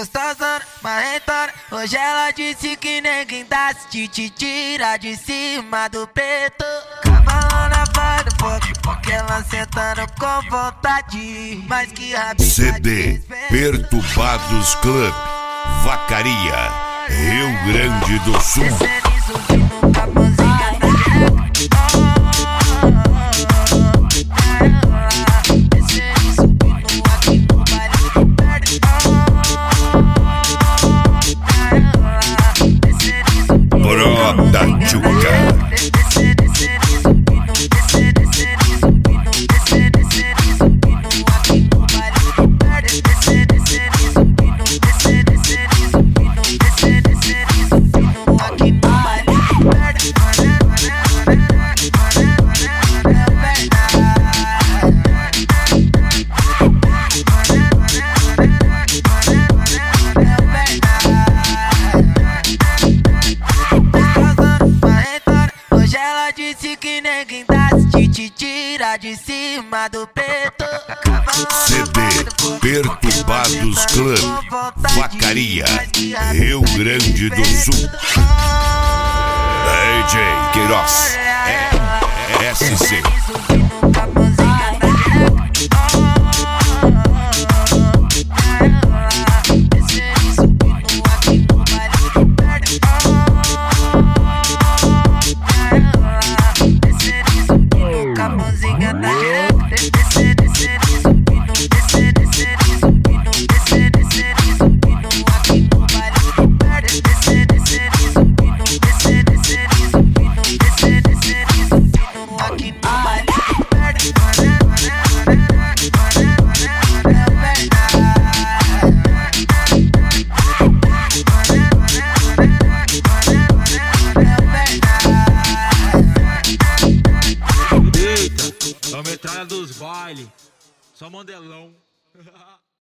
Gostosona, marrentona, hoje ela disse que ninguém dá se te tira de cima do preto. Cavalona vai no fogo, porque ela sentando com vontade. Mas que rapidez. CD Perturbados Club, Vacaria, Rio Grande do Sul. Brota Tchuca. Disse que ninguém dá se te tira de cima do preto. CD Perturbados Club, Vacaria, Rio Grande do Sul. DJ Queiroz, SC. A metralha dos bailes, só mandelão.